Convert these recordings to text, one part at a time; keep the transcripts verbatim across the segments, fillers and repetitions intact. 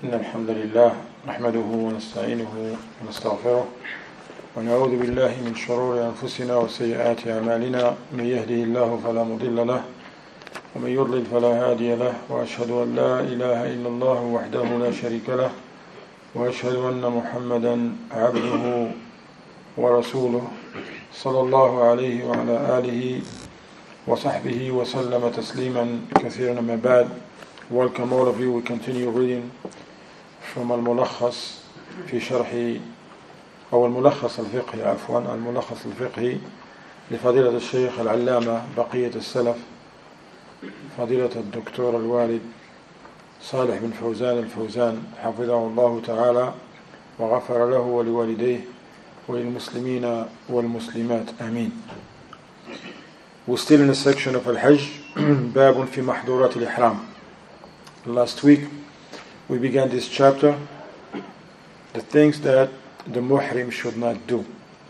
إن الحمد لله نحمده ونستعينه ونستغفره ونعوذ بالله من شرور أنفسنا وسيئات أعمالنا. من يهده الله فلا مضل له ومن يضلل فلا هادي له، وأشهد أن لا إله إلا الله وحده لا شريك له، وأشهد أن محمدا عبده ورسوله صلى الله عليه وعلى آله وصحبه وسلم تسليما كثيرا. ما بعد. Welcome all of you. We continue reading from الملخص في شرح أو الملخص الفقهي عفوا الملخص الفقهي لفضيلة الشيخ العلامة بقية السلف فضيلة الدكتور الوالد صالح بن فوزان الفوزان حفظه الله تعالى وغفر له ولوالديه وللمسلمين والمسلمات آمين. We're still in the section of Al-Hajj, باب في محظورات الإحرام. Last week we began this chapter, the things that the muhrim should not do.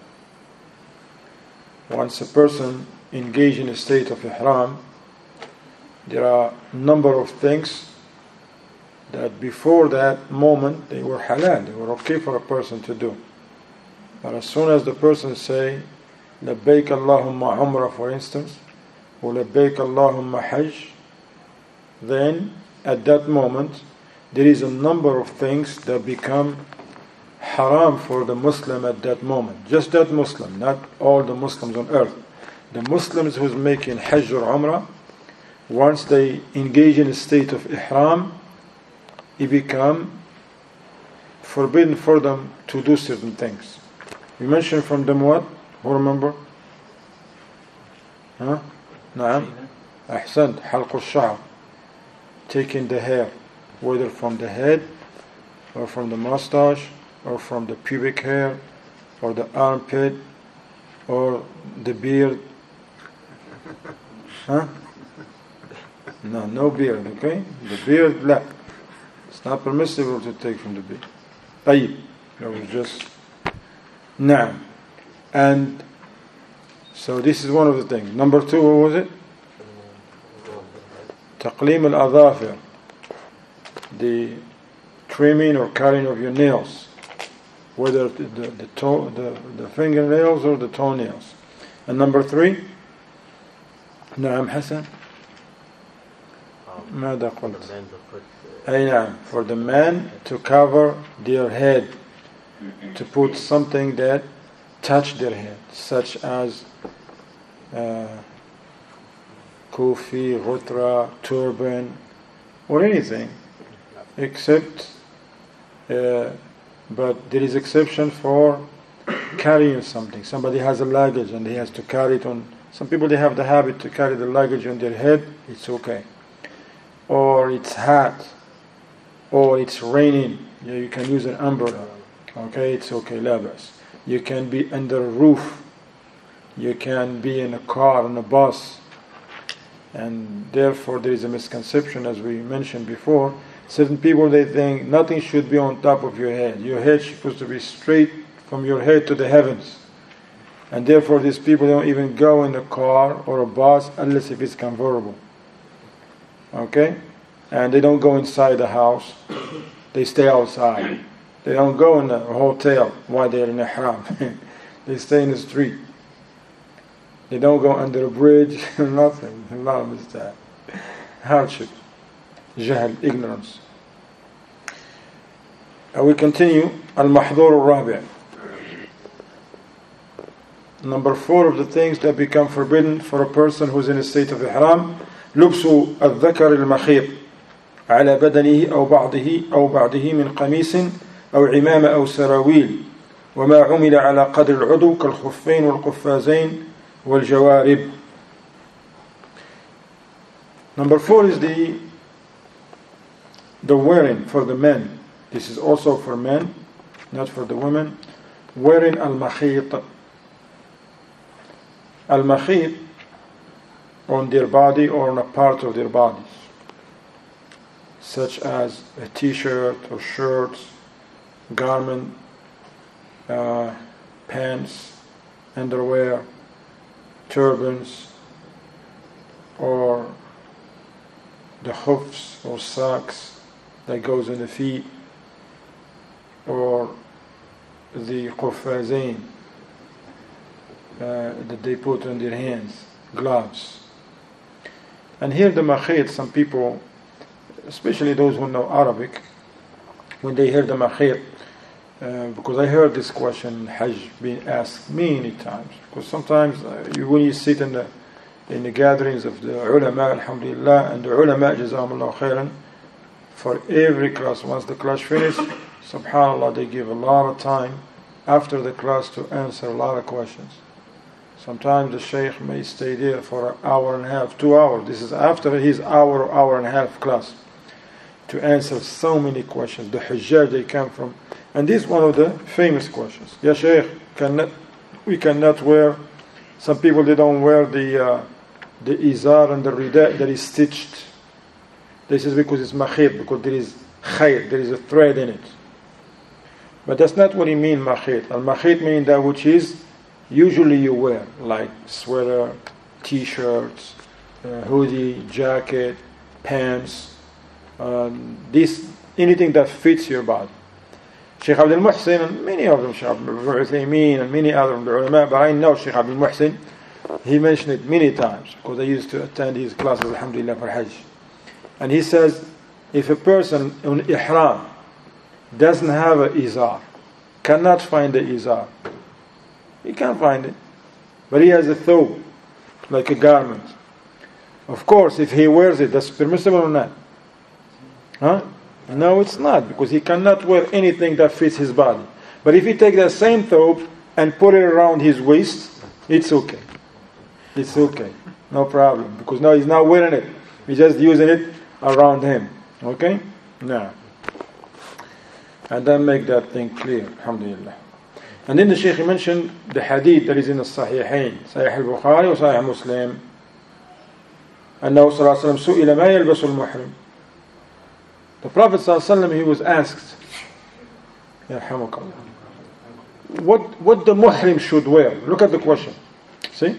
Once a person engaged in a state of ihram, there are a number of things that before that moment they were halal, they were okay for a person to do. But as soon as the person say, Labbaik Allahumma Umrah for instance, or Labbaik Allahumma Hajj, then at that moment there is a number of things that become haram for the Muslim at that moment. Just that Muslim, not all the Muslims on earth. The Muslims who's making Hajj or Umrah, once they engage in a state of ihram, it become forbidden for them to do certain things. We mentioned from them what? Who remember? Huh? نعم. أحسنت. حلق الشعر. Taking the hair, whether from the head or from the mustache or from the pubic hair or the armpit or the beard. Huh? No, no beard, okay? The beard, لا. It's not permissible to take from the beard. طيب. It was just نعم. And so this is one of the things. Number two, what was it? تقليم الأظافر, the trimming or cutting of your nails, whether the the, the, toe, the the fingernails or the toenails. And number three, نعم حسن ماذا قلت؟ أي نعم, for the man to cover their head, to put something that touch their head, such as uh, kufi, ghutra, turban, or anything, except, uh, but there is exception for carrying something. Somebody has a luggage and he has to carry it on. Some people, they have the habit to carry the luggage on their head, it's okay. Or it's hot, or it's raining, yeah, you can use an umbrella, okay, it's okay, labas. You can be under a roof, you can be in a car, on a bus, and therefore there is a misconception, as we mentioned before. Certain people, they think nothing should be on top of your head. Your head is supposed to be straight from your head to the heavens. And therefore these people don't even go in a car or a bus unless if it's convertible. Okay? And they don't go inside the house. They stay outside. They don't go in a hotel while they're in ihram. They stay in the street. They don't go under a bridge, nothing. Allah is that. Hardship, jahl, ignorance. And we continue. Al-Mahdhur al-Rabi'. Number four of the things that become forbidden for a person who is in a state of ihram. لبس الذكر المخيط على بدنه أو بعضه أو بعضه من قميص أو عمامة أو سراويل وما عمل على قدر العضو كالخفين والقفازين والجوارب. Number four is the the wearing for the men. This is also for men, not for the women. Wearing al-makhit. Al-makhit on their body or on a part of their bodies, such as a t-shirt or shirts, garment, uh, pants, underwear, turbans, or the hoofs or socks that goes in the feet, or the قفازين uh, that they put on their hands, gloves. And here the makhit, some people, especially those who know Arabic, when they hear the makhit, uh, because I heard this question, Hajj, being asked many times, because sometimes uh, you, when you sit in the in the gatherings of the ulama, alhamdulillah, and the ulama, jazakumullah khairan, for every class, once the class finishes, subhanallah, they give a lot of time after the class to answer a lot of questions. Sometimes the shaykh may stay there for an hour and a half, two hours. This is after his hour, hour and a half class, to answer so many questions. The hujjaj they come from. And this is one of the famous questions. Ya shaykh, cannot, we cannot wear, some people they don't wear the uh, the izar and the rida that is stitched. This is because it's makhit, because there is khayr, there is a thread in it. But that's not what he means, makhit. Al-makhit means that which is usually you wear, like sweater, t-shirts, uh, hoodie, jacket, pants, um, this, anything that fits your body. Sheikh Abdul Muhsin, and many of them, Sheikh Abdul Uthaymeen and many other of the ulama, but I know Sheikh Abdul Muhsin, he mentioned it many times, because I used to attend his classes, alhamdulillah, for Hajj. And he says, if a person in ihram doesn't have a izar, cannot find the izar, he can't find it, but he has a thawb, like a garment. Of course, if he wears it, that's permissible or not? Huh? No, it's not, because he cannot wear anything that fits his body. But if he take that same thawb and put it around his waist, it's okay. It's okay, no problem, because now he's not wearing it, he's just using it around him. Okay? Now, and then make that thing clear, alhamdulillah. And then the Shaykh mentioned the hadith that is in the Sahihain, Sahih al-Bukhari or Sahih Muslim. أنه صلى الله عليه وسلم سئل ما يلبس المحرم. The Prophet صلى الله عليه وسلم, he was asked, يرحمك الله, what what the muhrim should wear. Look at the question. See?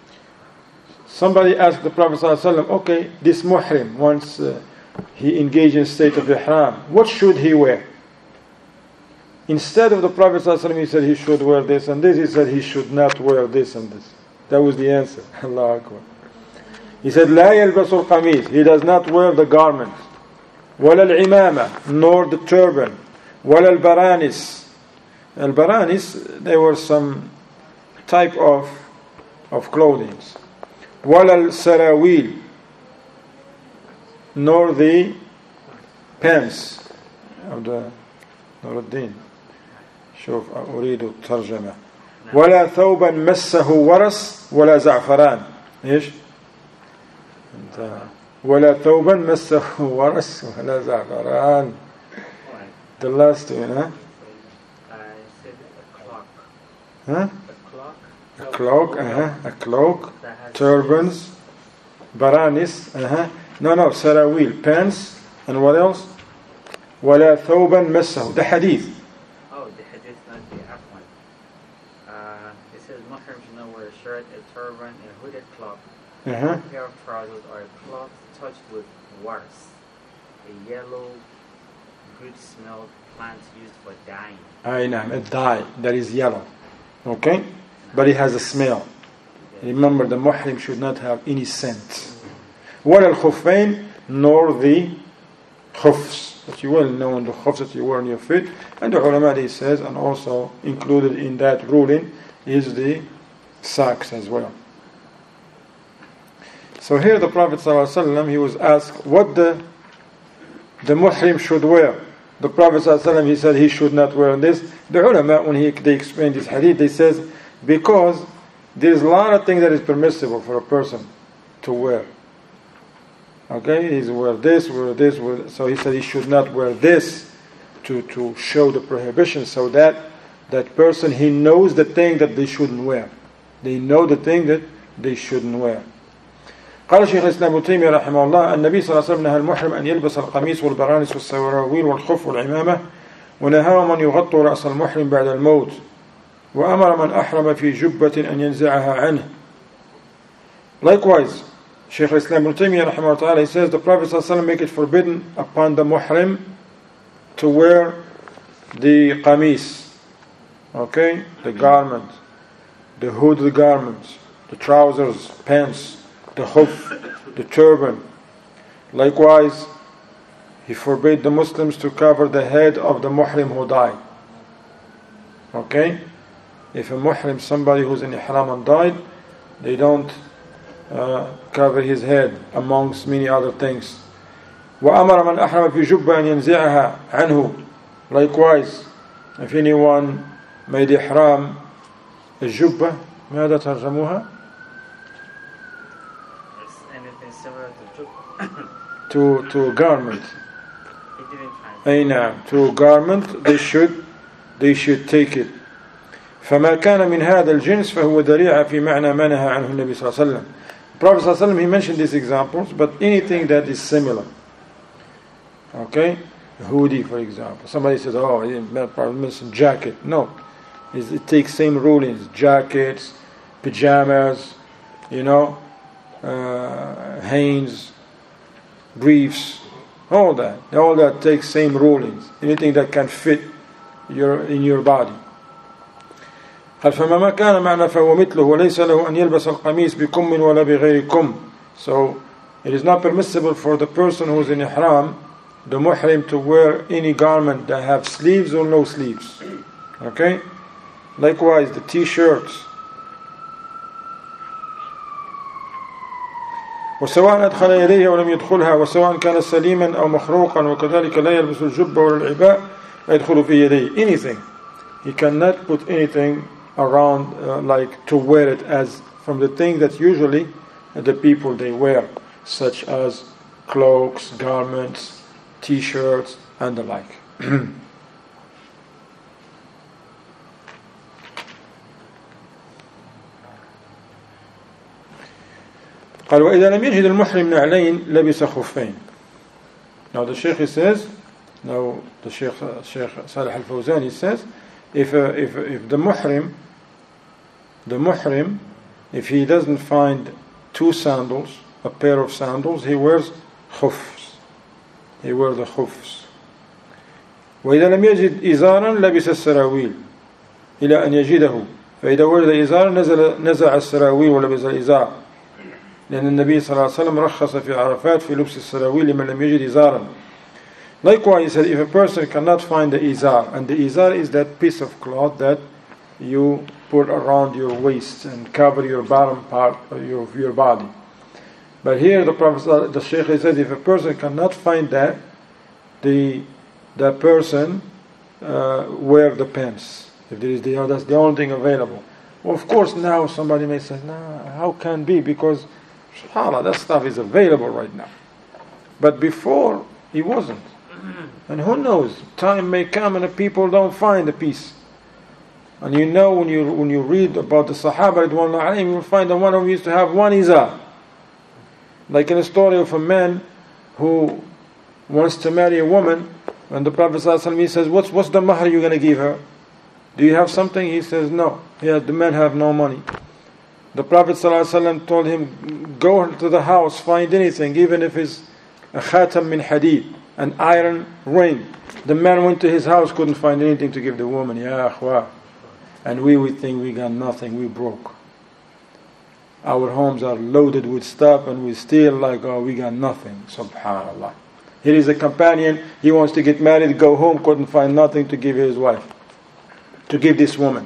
Somebody asked the Prophet صلى الله عليه وسلم, okay, this muhrim, once uh, he engaged in state of ihram, what should he wear? Instead of the Prophet ﷺ, he said he should wear this and this, he said he should not wear this and this. That was the answer. Allahu Akbar. He said, لا يلبس القميص, he does not wear the garment. ولا العمامة, nor the turban. ولا البرانس. Al-baranis, they were some type of of clothing. ولا السراويل, nor the pants of the نور الدين. شوف أريد الترجمة. ولا ثوبا مسه ورس ولا زعفران. إيش؟ ولا ثوبا مسه ورس ولا زعفران. The last one, huh? I said a cloak. Huh? A cloak. A cloak, uh-huh. A cloak. Turbans. Baranis, uh-huh. No, no, sarawil, pants. And what else? ولا ثوبا مسه. The hadith. Oh, the hadith, not the Afwan. Uh, it says Muhrim should not wear a shirt, a turban, a hooded cloak, Uh-huh. a pair of trousers, or a cloth touched with wars, a yellow, good-smelled plant used for dyeing. I know, a dye that is yellow. Okay? But it has a smell. Remember, the muhrim should not have any scent. ولا الخفين, nor the khufs. That you well know, the khufs that you wear on your feet. And the ulama, he says, and also included in that ruling is the socks as well. So here the Prophet ﷺ, he was asked what the the muhrim should wear. The Prophet ﷺ, he said he should not wear this. The ulama, when he, they explained this hadith, they says because there is a lot of things that is permissible for a person to wear. Okay, he's wear this, wear this, wear, so he said he should not wear this to, to show the prohibition, so that that person, he knows the thing that they shouldn't wear. They know the thing that they shouldn't wear. قال شيخ الإسلام ابن تيمية رحمه الله النبي صلى الله عليه وسلم نهى المحرم أن يلبس القميص والبرانس والسراويل والخف والعمامة ونهاهم أن يغطوا رأس المحرم بعد الموت وأمر من أحرم في جبة أن ينزعها عنه. Likewise, Shaykh al-Islam ibn Taymiyyah rahimahullah ta'ala, he says the Prophet sallallahu alaihi wasallam make it forbidden upon the muhrim to wear the qamis, okay, the garment, the hooded garments, the trousers, pants, the khuf, the turban. Likewise, he forbade the Muslims to cover the head of the muhrim who died. Okay? If a muhrim, somebody who's in ihram and died, they don't uh, cover his head amongst many other things. وَأَمَرَ مَنْ أَحْرَمَ فِي جُبَّةٍ أَنْ يَنْزِعَهَا عَنْهُ. Likewise, if anyone made ihram, الجبة ماذا ترجموها؟ It's anything similar to jubba. to to a garment. It didn't translate. أي نعم, to a garment they should they should take it. فما كان من هذا الجنس فهو ذريعة في معنى ما نهى عنه النبي صلى الله عليه وسلم. Prophet صلى الله عليه وسلم, he mentioned these examples, but anything that is similar. Okay? A hoodie, for example. Somebody says, oh, it mentioned jacket. No. It's, it takes same rulings. Jackets, pajamas, you know, uh, Hanes, briefs, all that. All that takes same rulings. Anything that can fit your in your body. قال فما ما كان معنى فهو مثله وليس له أن يلبس القميص بكم ولا بغير كم. So it is not permissible for the person who is in ihram, the muhrim, to wear any garment that have sleeves or no sleeves. Okay? Likewise, the t-shirts. وسواء أدخل يديه أو لم يدخلها وسواء كان سليما أو مخروقا وكذلك لا يلبس الجبة ولا العباء يدخل في يديه. Anything. He cannot put anything around uh, like to wear it as from the thing that usually the people they wear, such as cloaks, garments, t-shirts and the like. قال وإذا لم يجد المحرم نعلين لبس خفين. Now the Sheikh, he says, now the Sheikh, Sheikh Salih Al-Fawzan, he says, if uh, if if the muhrim, the muhrim, if he doesn't find two sandals, a pair of sandals, he wears khufs. He wears the khufs. وإذا لم يجد إزارا لبس السراويل إلى أن يجده. فإذا وجد إزارا نزل نزع السراويل ولبس الإزار. لأن النبي صلى الله عليه وسلم رخص في عرفات في لبس السراويل لمن لم يجد إزارا. Likewise, he said, if a person cannot find the izar, and the izar is that piece of cloth that you put around your waist and cover your bottom part of your, of your body. But here the Prophet, the Shaykh says, if a person cannot find that, the the person uh, wear the pants. If there is the, that's the only thing available. Well, of course, now somebody may say, nah, how can be? Because, subhanAllah, that stuff is available right now. But before, it wasn't. And who knows, time may come and the people don't find the piece. And you know, when you when you read about the Sahaba, you will find that one of them used to have one izar. Like in a story of a man who wants to marry a woman, and the Prophet ﷺ, he says, what's, what's the mahr you're going to give her? Do you have something? He says, no. Yeah, the men have no money. The Prophet ﷺ told him, go to the house, find anything, even if it's a khatam min hadid, an iron ring. The man went to his house, couldn't find anything to give the woman. Ya akhwa. And we would think we got nothing, we broke. Our homes are loaded with stuff and we still like, oh, we got nothing. Subhanallah. Here is a companion, he wants to get married, go home, couldn't find nothing to give his wife, to give this woman.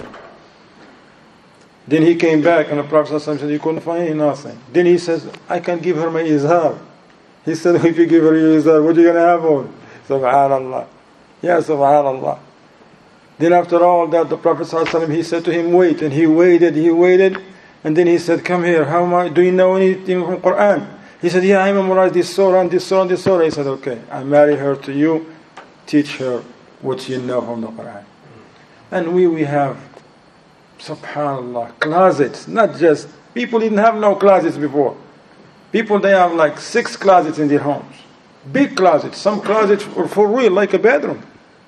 Then he came back and the Prophet said, you couldn't find nothing. Then he says, I can give her my izhar. He said, if you give her your izhar, what are you going to have on? Subhanallah. Yeah, subhanallah. Then after all that, the Prophet ﷺ, he said to him, wait. And he waited, he waited. And then he said, come here, how am I, do you know anything from Quran? He said, yeah, I memorize this surah and this surah and this surah. He said, okay, I marry her to you. Teach her what you know from the Quran. And we, we have, subhanallah, closets. Not just, people didn't have no closets before. People, they have like six closets in their homes. Big closets. Some closets for, for real, like a bedroom.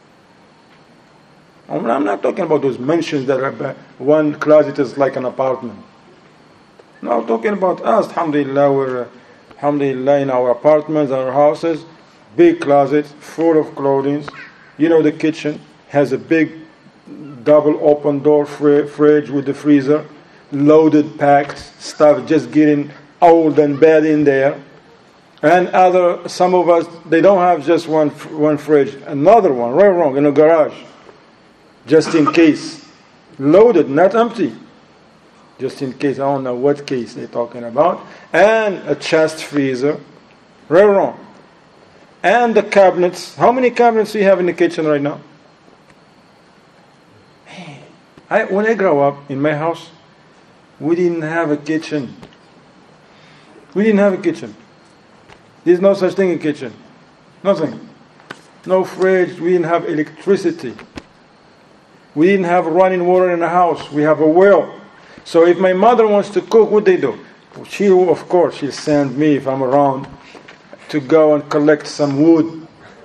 I'm not talking about those mansions that are, one closet is like an apartment. No, I'm talking about us, alhamdulillah, we're, uh, alhamdulillah, in our apartments, our houses, big closets, full of clothing. You know, the kitchen, has a big double open door fr- fridge with the freezer, loaded, packed stuff, just getting old and bad in there. And other, some of us, they don't have just one one fridge, another one, right or wrong, in a garage, just in case. Loaded, not empty. Just in case, I don't know what case they're talking about. And a chest freezer, right or wrong. And the cabinets. How many cabinets do you have in the kitchen right now? I, when I grew up in my house, we didn't have a kitchen. We didn't have a kitchen. There's no such thing in kitchen. Nothing. No fridge. We didn't have electricity. We didn't have running water in the house. We have a well. So if my mother wants to cook, what they do? She, of course, she'll send me, if I'm around, to go and collect some wood.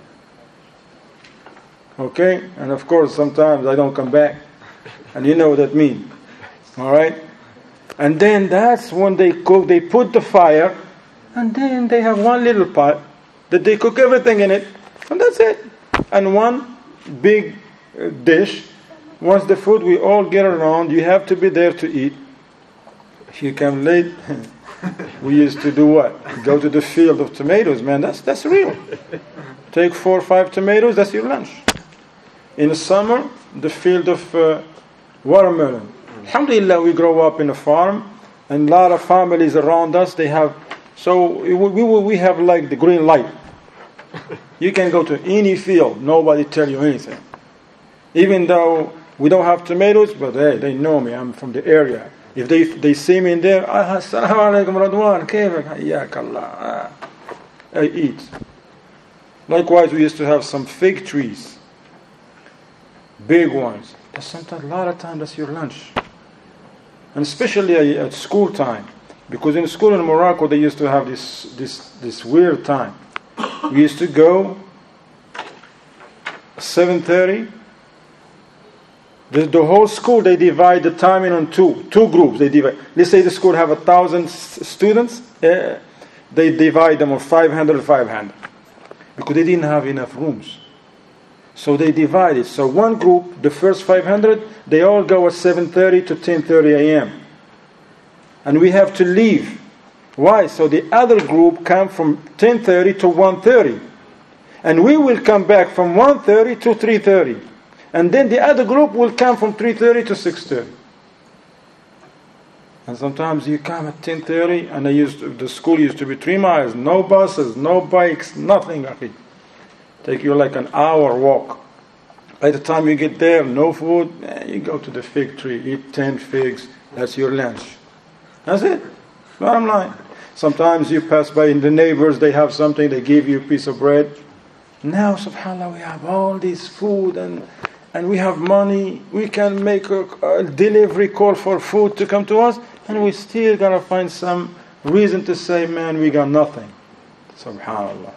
Okay? And of course, sometimes I don't come back. And you know what that means. Alright? And then that's when they cook, they put the fire, and then they have one little pot that they cook everything in it, and that's it. And one big uh, dish. Once the food, we all get around, you have to be there to eat. If you come late, we used to do what? Go to the field of tomatoes, man, that's that's real. Take four or five tomatoes, that's your lunch. In the summer, the field of uh, watermelon. Alhamdulillah, we grow up in a farm, and a lot of families around us, they have, so we, we, we have like the green light. You can go to any field, nobody tell you anything. Even though we don't have tomatoes, but hey, they know me, I'm from the area. If they they see me in there, ah, assalamu alaikum Radwan, kayfak, hayyak Allah. I eat. Likewise, we used to have some fig trees. Big ones. But sometimes, a lot of times, that's your lunch. And especially at school time. Because in school in Morocco, they used to have this this this weird time. We used to go seven thirty. The, the whole school, they divide the timing on two, two groups. They divide. Let's say the school have a thousand s- students. Uh, they divide them on five hundred, five hundred. Because they didn't have enough rooms. So they divide it. So one group, the first five hundred, they all go at seven thirty to ten thirty a.m. And we have to leave. Why? So the other group come from ten thirty to one thirty. And we will come back from one thirty to three thirty. And then the other group will come from three thirty to six thirty. And sometimes you come at ten thirty, and I used to, the school used to be three miles. No buses, no bikes, nothing. Take you like an hour walk. By the time you get there, no food, eh, you go to the fig tree, eat ten figs, that's your lunch. That's it. Bottom line. Sometimes you pass by in the neighbors, they have something, they give you a piece of bread. Now, subhanAllah, we have all this food and and we have money, we can make a, a delivery call for food to come to us, and we still gotta find some reason to say, man, we got nothing. Subhanallah.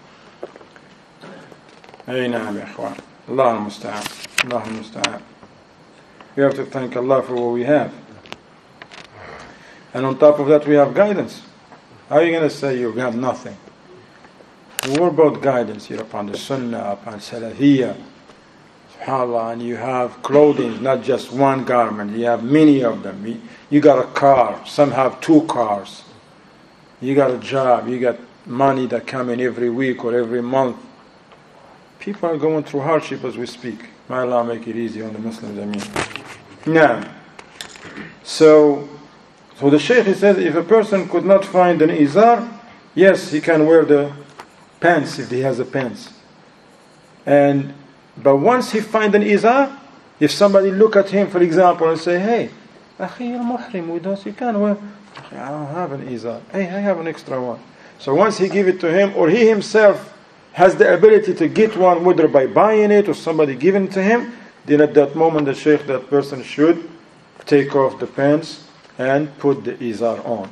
Ay naam, ya ikhwan. Allah al-musta'an. Allah al-musta'an. We have to thank Allah for what we have. And on top of that, we have guidance. How are you going to say you have nothing? What about guidance? You're upon the Sunnah, upon Salafiyah. SubhanAllah, and you have clothing, not just one garment. You have many of them. You got a car. Some have two cars. You got a job. You got money that come in every week or every month. People are going through hardship as we speak. May Allah make it easy on the Muslims, I mean. Now, so, so the Shaykh, he says, if a person could not find an izar, yes, he can wear the pants if he has a pants. And but once he finds an izar, if somebody look at him, for example, and say, hey, akhi, you're muhrim with us, you can wear. I don't have an izar. Hey, I have an extra one. So once he give it to him, or he himself has the ability to get one, whether by buying it or somebody giving it to him, then at that moment the Shaykh, that person should take off the pants and put the izar on.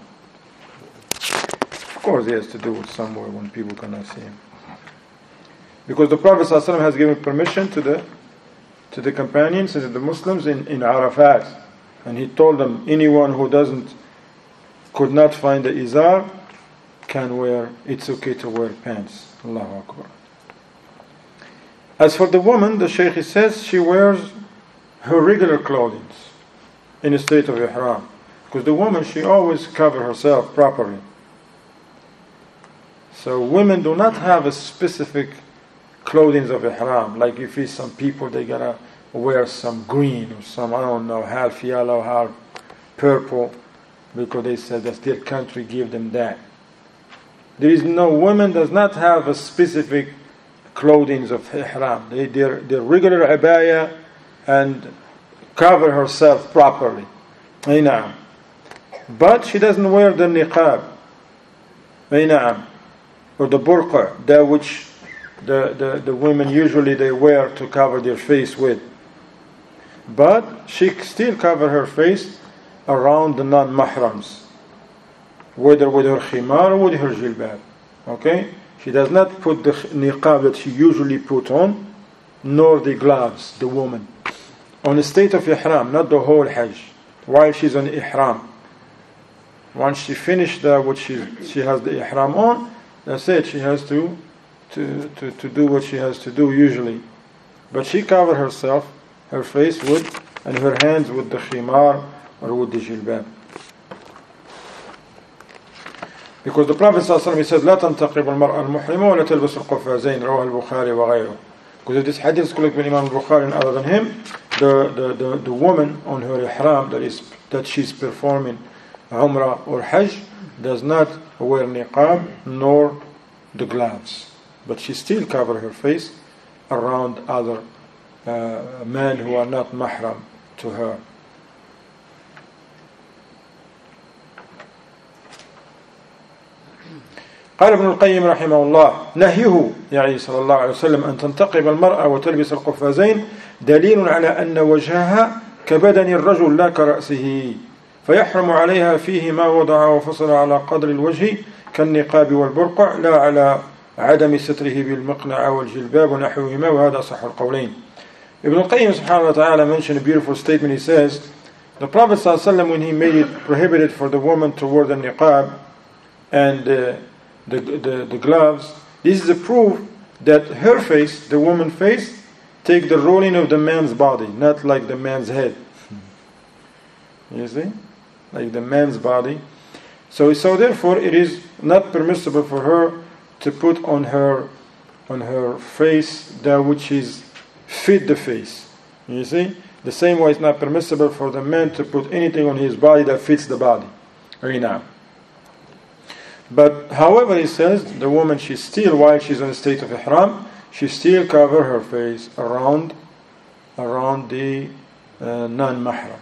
Of course, he has to do it somewhere when people cannot see him. Because the Prophet ﷺ has given permission to the to the companions and the Muslims in, in Arafat. And he told them, anyone who doesn't, could not find the izar, can wear, it's okay to wear pants. Allahu Akbar. As for the woman, the Shaykh says she wears her regular clothing in a state of ihram. Because the woman, she always covers herself properly. So women do not have a specific clothing of ihram. Like if it's some people, they gotta wear some green or some, I don't know, half yellow, half purple, because they said that their country give them that. There is no, woman does not have a specific clothing of ihram. They, they're, they're regular abaya and cover herself properly. Ayna'am. But she doesn't wear the niqab. Ayna'am. Or the burqa, that which the, the, the women usually they wear to cover their face with. But she still cover her face around the non-mahrams, whether with her khimar or with her jilbab. Okay? She does not put the niqab that she usually put on, nor the gloves, the woman. On the state of ihram, not the whole hajj, while she's on ihram. Once she finished the, what she, she has the ihram on, that's it, she has to, to, to, to do what she has to do usually. But she covered herself, her face with, and her hands with the khimar or with the jilbab. Because the Prophet ﷺ said, لا تنتقب المرأة المحرمة ولا تلبس القفازين رواه البخاري وغيره. Because of this hadith is collected by Imam Bukhari and other than him, the, the, the, the woman on her ihram that is that she's performing Umrah or Hajj does not wear niqab nor the gloves. But she still covers her face around other uh, men who are not mahram to her. قال ابن القيم رحمه الله نهيه يعني صلى الله عليه وسلم أن تنتقب المرأة وتلبس القفازين دليل على أن وجهها كبدن الرجل لا كرأسه فيحرم عليها فيه ما وضع وفصل على قدر الوجه كالنقاب والبرقع لا على عدم ستره بالمقنع والجلباب ونحوهما وهذا صح القولين. Ibn al-Qayyim subhanahu wa ta'ala mentioned a beautiful statement. He says the Prophet sallallahu alaihi wasallam, when he made it prohibited for the woman to wear the niqab and uh, The, the, the gloves, this is a proof that her face, the woman's face, take the ruling of the man's body, not like the man's head. You see? Like the man's body. So, so therefore it is not permissible for her to put on her on her face that which is fit the face. You see? The same way it's not permissible for the man to put anything on his body that fits the body. Right now. But however, he says the woman, she still, while she's in a state of ihram, she still cover her face around around the uh, non-mahram.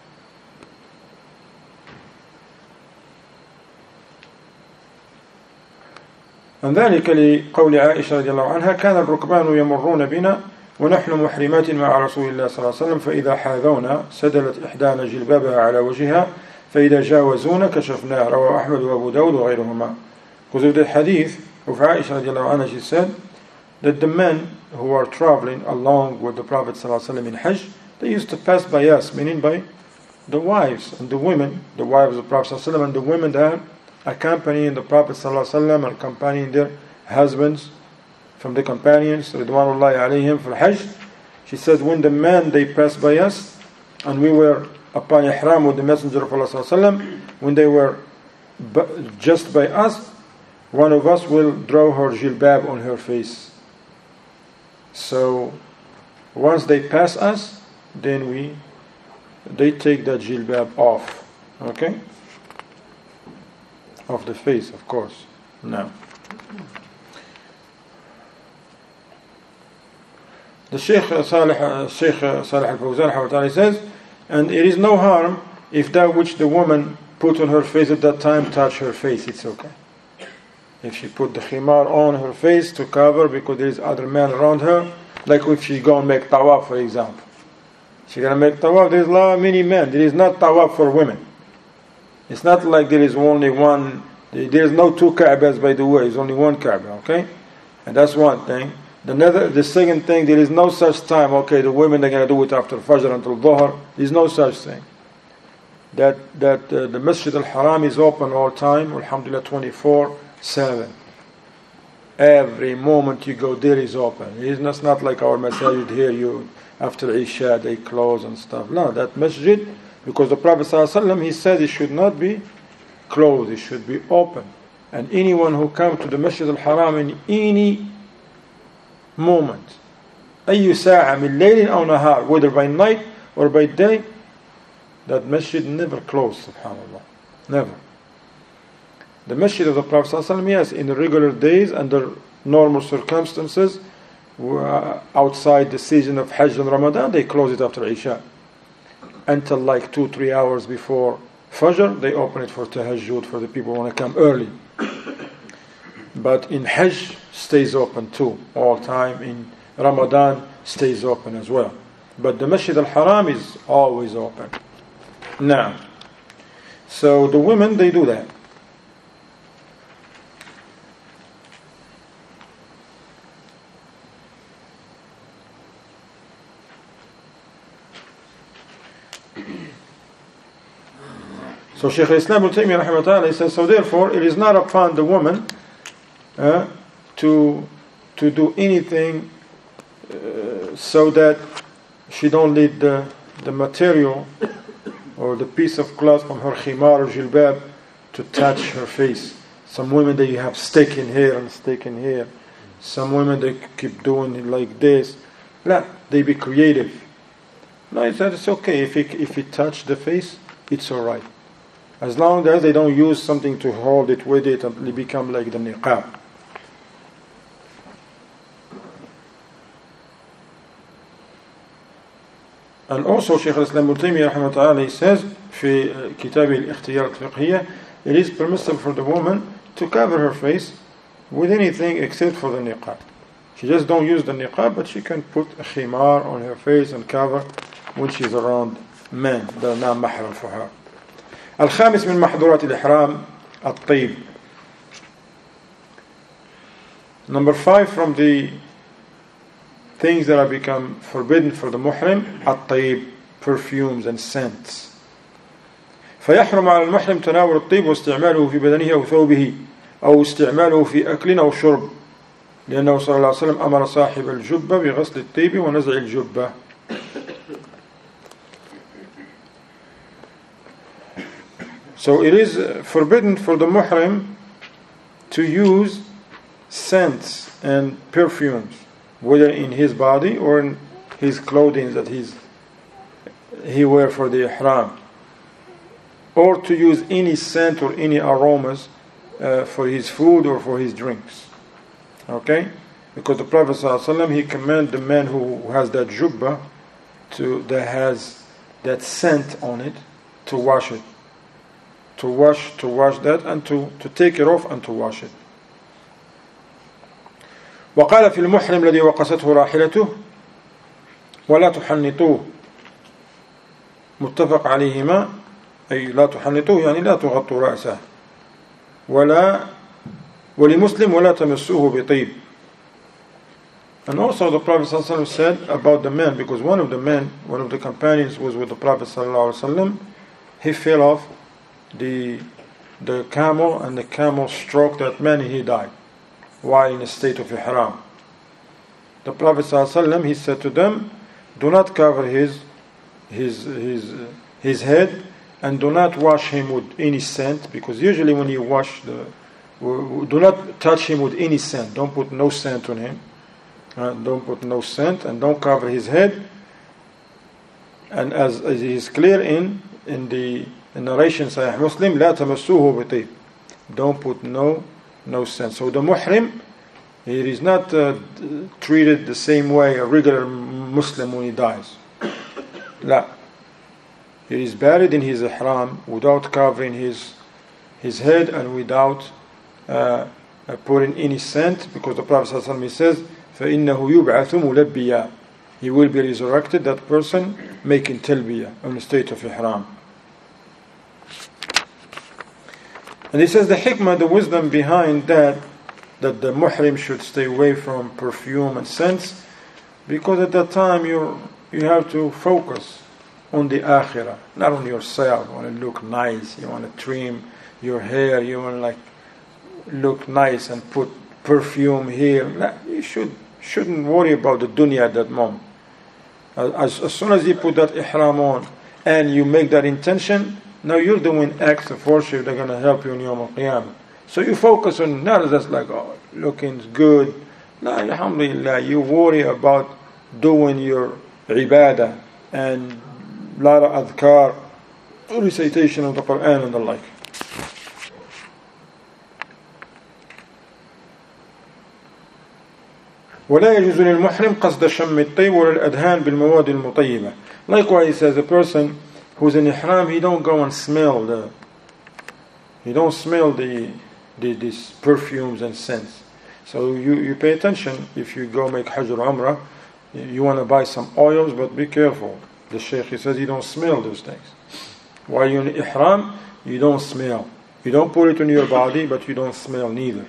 And ذلك لقول عائشة رضي الله عنها كان الركبان يمرون بنا ونحن محرمات مع رسول الله صلى الله عليه وسلم فإذا حاذونا سدلت إحدانا جلبابها على وجهها فإذا جاوزونا كشفناه رواه أحمد وأبو داود وغيرهما. Because of the hadith of Aisha radiallahu anha, she said that the men who are traveling along with the Prophet sallallahu alaihi wasallam in Hajj, they used to pass by us, meaning by the wives and the women, the wives of the Prophet sallallahu alaihi wasallam and the women that accompanying the Prophet sallallahu alaihi wasallam and accompanying their husbands from the companions ridwanullahi alayhim for Hajj. She said when the men they passed by us and we were upon ihram with the Messenger of Allah sallallahu alaihi wasallam, when they were just by us, one of us will draw her jilbab on her face. So once they pass us, then we they take that jilbab off, okay, off the face, of course. Now the Shaykh Salih Shaykh Salih al-Fawzan says, and it is no harm if that which the woman put on her face at that time touch her face, it's okay. If she put the khimar on her face to cover because there is other men around her, like if she go and make tawaf, for example. She gonna make tawaf, there is a lot of many men. There is not tawaf for women. It's not like there is only one, there is no two Kaabas by the way, there's only one Kaaba, okay? And that's one thing. The, nether, the second thing, there is no such time, okay, the women are going to do it after Fajr until Dhuhr. There is no such thing. That that uh, the Masjid al-Haram is open all time, alhamdulillah, twenty-four seven. Every moment you go there is open. It's not, not like our masajid here, you after Isha they close and stuff. No, that masjid, because the Prophet ﷺ, he said it should not be closed, it should be open. And anyone who comes to the Masjid al-Haram in any moment, أي ساعة من ليل أو نهار, whether by night or by day, that masjid never closed, subhanAllah. Never. The masjid of the Prophet ﷺ, yes, in the regular days, under normal circumstances, outside the season of Hajj and Ramadan, they close it after Isha. Until like two, three hours before Fajr, they open it for Tahajjud, for the people who want to come early. But in Hajj, stays open too, all time. In Ramadan, stays open as well. But the Masjid al-Haram is always open. Now, so the women, they do that. So Shaykh al-Islam Ibn Taymiyyah rahimahullah, he says, so therefore it is not upon the woman uh, to to do anything uh, so that she don't let the, the material or the piece of cloth from her khimar or jilbab to touch her face. Some women, they have stick in here and stick in here. Some women, they keep doing it like this. La, they be creative. No, he said it's okay. If it, if it touch the face, it's alright. As long as they don't use something to hold it with it and it become like the niqab. And also Shaykh al-Islam Ibn Taymiyyah rahimahullah, he says في كتاب الاختيار الفقهية, it is permissible for the woman to cover her face with anything except for the niqab. She just don't use the niqab, but she can put a khimar on her face and cover when she's around men that are not mahram for her. الخامس من محظورات الإحرام الطيب. Number five from the things that have become forbidden for the muhrim, الطيب, perfumes and scents. فيحرم على المحرم تناول الطيب واستعماله في بدنه أو ثوبه أو استعماله في أكل أو شرب لأنه صلى الله عليه وسلم أمر صاحب الجبة بغسل الطيب ونزع الجبة. So it is forbidden for the muhrim to use scents and perfumes, whether in his body or in his clothing that he's, he wear for the ihram, or to use any scent or any aromas uh, for his food or for his drinks. Okay? Because the Prophet ﷺ, he commanded the man who has that jubba to, that has that scent on it, to wash it. To wash, to wash that and to, to take it off and to wash it. وقال في المحرم الذي وقسته راحلته ولا تحنطوه متفق عليهما أي لا تحنطوه يعني لا تغطوا رأسه ولا ولمسلم ولا تمسوه بطيب. And also the Prophet ﷺ said about the man, because one of the men, one of the companions was with the Prophet ﷺ, he fell off the the camel and the camel struck that man and he died while in a state of ihram. The Prophet ﷺ, he said to them, do not cover his his his his head and do not wash him with any scent, because usually when you wash the do not touch him with any scent. Don't put no scent on him. Uh, don't put no scent and don't cover his head. And as, as it is clear in in the in narration Sahih Muslim, لا تمسوه بطيب. Don't put no no scent. So the muhrim, he is not uh, treated the same way a regular Muslim when he dies. لا. He is buried in his ihram without covering his his head and without uh, uh, putting any scent, because the Prophet ﷺ says, فَإِنَّهُ يُبْعَثُ مُلَبِّيًا. He will be resurrected, that person making talbiyah in the state of ihram. And he says the hikmah, the wisdom behind that, that the muhrim should stay away from perfume and scents, because at that time you you have to focus on the akhirah, not on yourself. You want to look nice, you want to trim your hair, you want to like look nice and put perfume here. No, you should, shouldn't worry about the dunya at that moment. As, as soon as you put that ihram on and you make that intention, now you're doing acts of worship that are going to help you in Yawm al-Qiyamah. So you focus on not just like, oh, looking good. No, alhamdulillah, you worry about doing your ibadah and a lot of adhkar, recitation of the Quran and the like. ولا يجوز للمحرم قصد شم الطيب ولا الأدهان بالمواد المطيبة. Likewise, he says a person who's in ihram, he don't go and smell the, he don't smell the, the these perfumes and scents. So you, you pay attention if you go make Hajj or Umrah, you want to buy some oils, but be careful. The Shaykh, he says you don't smell those things. While you're in ihram, you don't smell. You don't put it on your body, but you don't smell neither.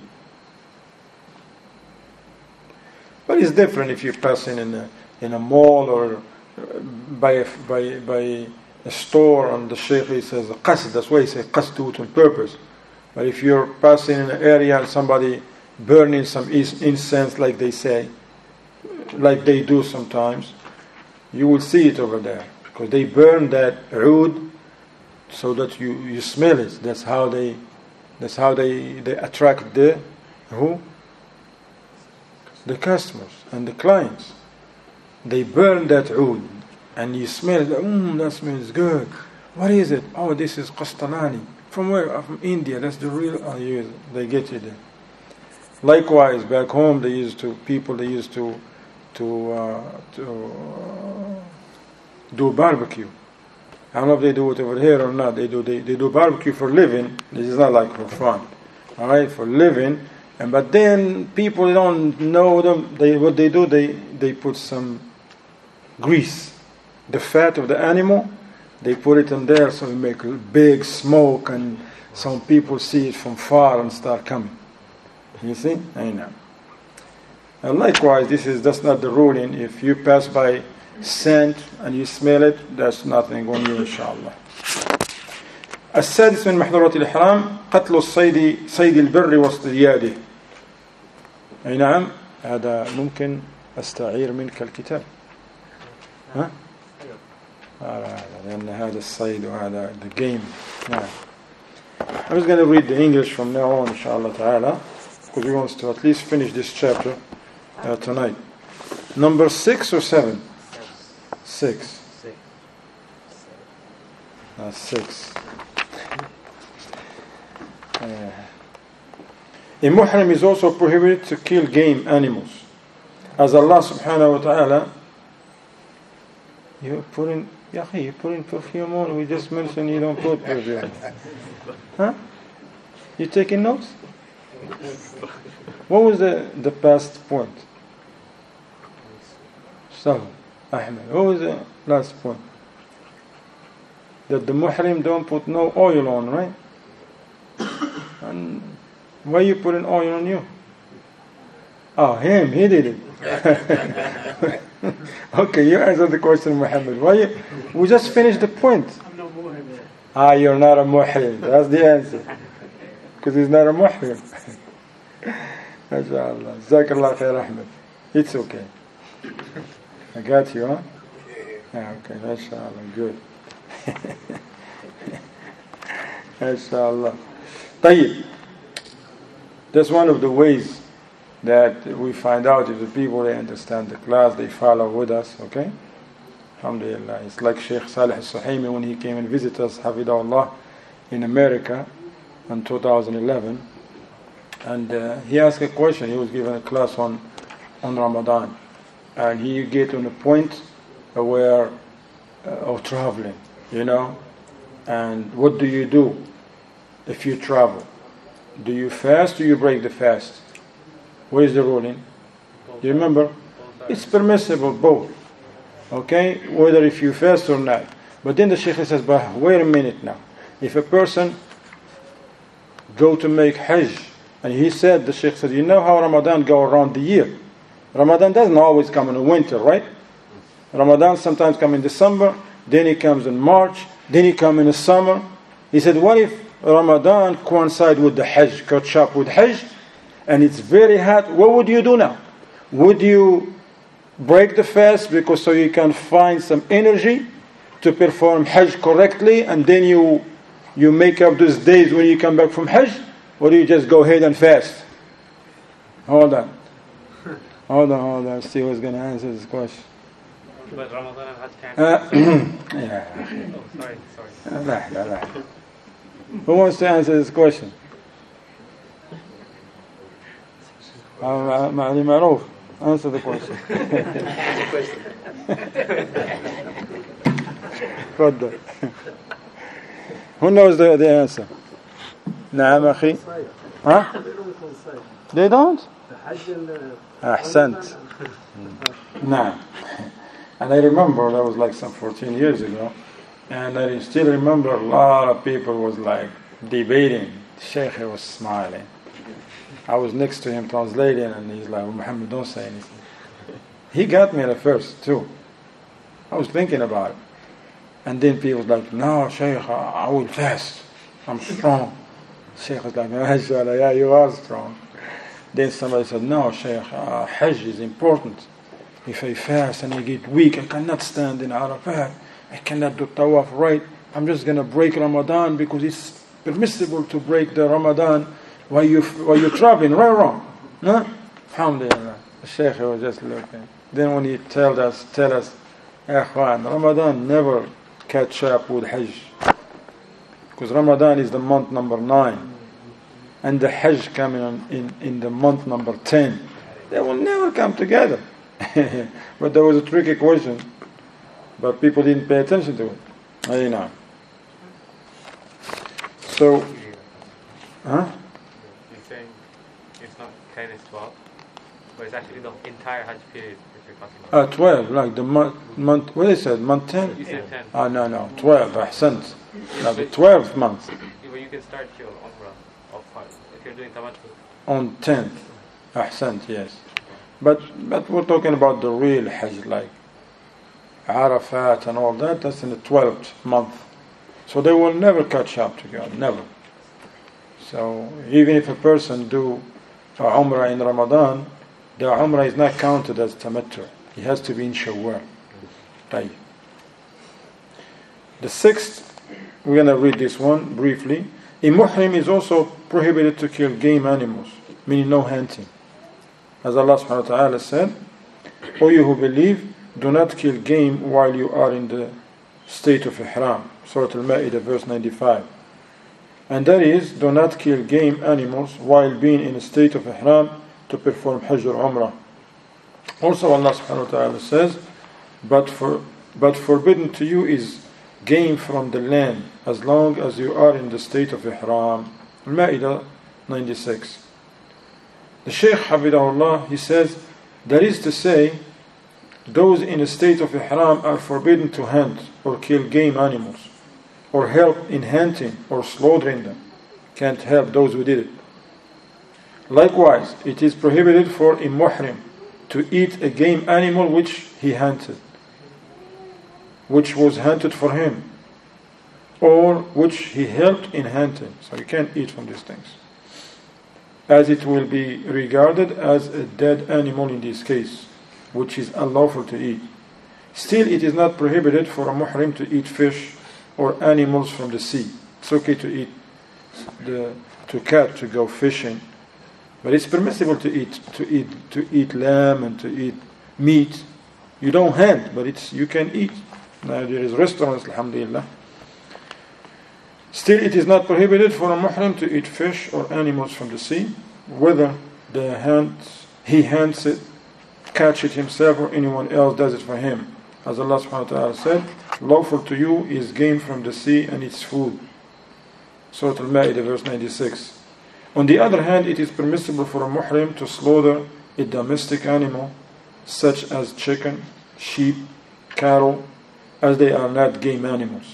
But it's different if you're passing in a in a mall or by a, by by a store, and the Shaykh, he says qasd. That's why he says qasd, do it on purpose. But if you're passing in an area and somebody burning some incense, like they say, like they do sometimes, you will see it over there because they burn that oud so that you, you smell it. That's how they that's how they, they attract the who? The customers and the clients. They burn that oud and you smell it. Mmm, that smells good. What is it? Oh, this is Qastalani. From where? From India. That's the real. Oh, yes, they get you there. Likewise, back home, they used to people. They used to to uh, to uh, do barbecue. I don't know if they do it over here or not. They do. They, they do barbecue for living. This is not like for fun. All right, for living. And but then people don't know them. They what they do? They they put some grease, the fat of the animal. They put it in there, so we make a big smoke, and some people see it from far and start coming. You see? I know. And likewise, this is that's not the ruling. If you pass by scent and you smell it, that's nothing on you, inshallah. السادس من محظورات الإحرام قتل الصيد صيد البر واصطياده. أي نعم، هذا ممكن أستعير منك الكتاب. ها؟ لأن هذا الصيد وهذا the game. نعم. I'm just going to read the English from now on, inshallah ta'ala, because we want to at least finish this chapter uh, tonight. Number six or seven? Six. Six. Uh, six. Uh, a muhrim is also prohibited to kill game animals. As Allah subhanahu wa ta'ala, you put in, yahi, you put in perfume on, we just mentioned you don't put perfume. Huh? You taking notes? What was the, the past point? So, Ahmed, what was the last point? That the muhrim don't put no oil on, right? And why you putting oil on you? Oh, him, he did it. Okay, you answered the question, Muhammad. Why you, we just finished the point. I'm not muhrim. Ah, you're not a muhrim. That's the answer. Because he's not a muhrim. MashaAllah. Jazakallah khair, Ahmed. It's okay. I got you, huh? Yeah, okay, MashaAllah. Good. MashaAllah. طيب. That's one of the ways that we find out if the people, they understand the class, they follow with us, okay? Alhamdulillah. It's like Sheikh Salih al-Suhaimi when he came and visited us, Hafidahullah, in America in two thousand eleven. And uh, he asked a question. He was given a class on, on Ramadan. And he get on a point where, uh, of traveling, you know? And what do you do if you travel? Do you fast or do you break the fast? What is the ruling? Do you remember? It's permissible both. Okay? Whether if you fast or not. But then the Shaykh says, but wait a minute now. If a person go to make Hajj, and he said, the Shaykh said, you know how Ramadan go around the year. Ramadan doesn't always come in the winter, right? Ramadan sometimes come in December, then it comes in March, then it comes in the summer. He said, what if Ramadan coincide with the Hajj, catch up with Hajj, and it's very hot, what would you do now? Would you break the fast because so you can find some energy to perform Hajj correctly, and then you you make up those days when you come back from Hajj? Or do you just go ahead and fast? Hold on. Hold on, hold on. See who's going to answer this question. But Ramadan and Hajj can't. Uh, yeah. Oh, sorry, sorry. لا, لا, لا. Who wants to answer this question? معلي معروف. Answer the question. تفضل. Who knows the, the answer? نعم أخي. ها? They don't? أحسنت. نعم. And I remember that was like some fourteen years ago, and I still remember a lot of people was like debating. The Sheikh was smiling. I was next to him translating, and he's like, Muhammad, don't say anything. He got me at first too. I was thinking about it. And then people was like, no, Sheikh, I will fast. I'm strong. Sheikh was like, MashaAllah, yeah, you are strong. Then somebody said, no, Sheikh, uh, Hajj is important. If I fast and I get weak, I cannot stand in Arafat. I cannot do tawaf right. I'm just going to break Ramadan because it's permissible to break the Ramadan while, you, while you're traveling. Right or wrong? No? Alhamdulillah. The Sheikh was just looking. Then when he told us, tell us, Ikhwan, Ramadan never catch up with Hajj. Because Ramadan is the month number nine. And the Hajj coming on in, in the month number ten. They will never come together. But there was a tricky question, but people didn't pay attention to it. I know. So, huh? You're saying it's not ten, it's twelve, but it's actually the entire Hajj period that you're talking about. Uh, twelve, like the month, month. What they said, month ten? You said ten. Ah, no, no, twelve. Ahsant. Now the twelfth month. But you can start your Umrah of Hajj if you're doing tamattu. On tenth. Ahsant, yes. But but we're talking about the real Hajj, like Arafat and all that. That's in the twelfth month, so they will never catch up together, never. So even if a person do a Umrah in Ramadan, the Umrah is not counted as tamattu. It has to be in Shawwal. Right. The sixth, we're going to read this one briefly. A muhrim is also prohibited to kill game animals, meaning no hunting. As Allah subhanahu wa ta'ala said, O you who believe, do not kill game while you are in the state of ihram. Surah Al-Ma'idah verse ninety-five. And that is, do not kill game animals while being in a state of ihram to perform Hajj or Umrah. Also Allah subhanahu wa ta'ala says, but, for, but forbidden to you is game from the land as long as you are in the state of ihram. Al-Ma'idah ninety-six. The Shaykh Hafidahullah, he says, that is to say, those in a state of ihram are forbidden to hunt or kill game animals, or help in hunting or slaughtering them. Can't help those who did it. Likewise, it is prohibited for a muhrim to eat a game animal which he hunted, which was hunted for him, or which he helped in hunting. So you can't eat from these things, as it will be regarded as a dead animal in this case, which is unlawful to eat. Still, it is not prohibited for a muhrim to eat fish or animals from the sea. It's okay to eat the to cat to go fishing, but it's permissible to eat to eat to eat lamb and to eat meat. You don't hunt, but it's you can eat. Now there is restaurants, alhamdulillah. Still, it is not prohibited for a muhrim to eat fish or animals from the sea, whether the hand, he hunts it, catch it himself, or anyone else does it for him. As Allah subhanahu wa ta'ala said, lawful to you is game from the sea and its food. Surah Al-Ma'idah verse ninety-six. On the other hand, it is permissible for a muhrim to slaughter a domestic animal, such as chicken, sheep, cattle, as they are not game animals.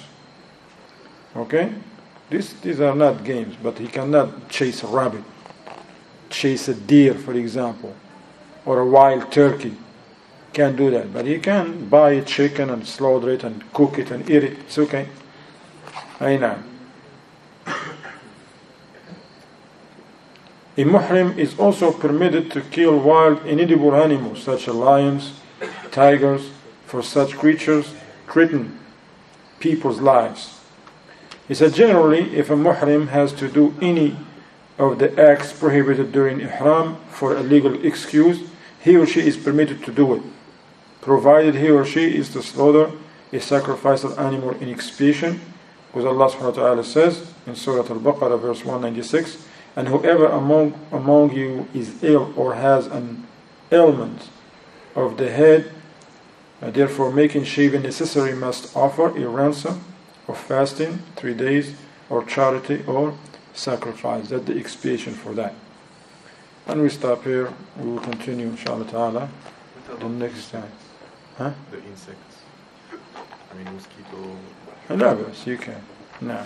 Okay? These, these are not games, but he cannot chase a rabbit, chase a deer, for example, or a wild turkey. Can't do that. But he can buy a chicken and slaughter it and cook it and eat it. It's okay. I know. A muhrim is also permitted to kill wild and edible animals such as lions, tigers, for such creatures threaten people's lives. He said generally, if a muhrim has to do any of the acts prohibited during ihram for a legal excuse, he or she is permitted to do it, provided he or she is to slaughter a sacrificial animal in expiation, because Allah subhanahu wa ta'ala says in Surah Al-Baqarah verse one ninety-six, and whoever among, among you is ill or has an ailment of the head, uh, therefore making shaving necessary, must offer a ransom of fasting three days or charity or sacrifice. That's the expiation for that. And we stop here. We will continue inshallah ta'ala the next time. Huh? The insects. I mean mosquito. No, yes, you can. No.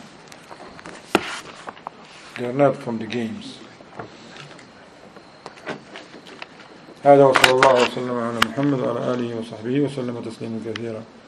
They're not from the games. هذا وصلى الله وسلم على محمد وعلى آله وصحبه وسلم تسليما كثيرا.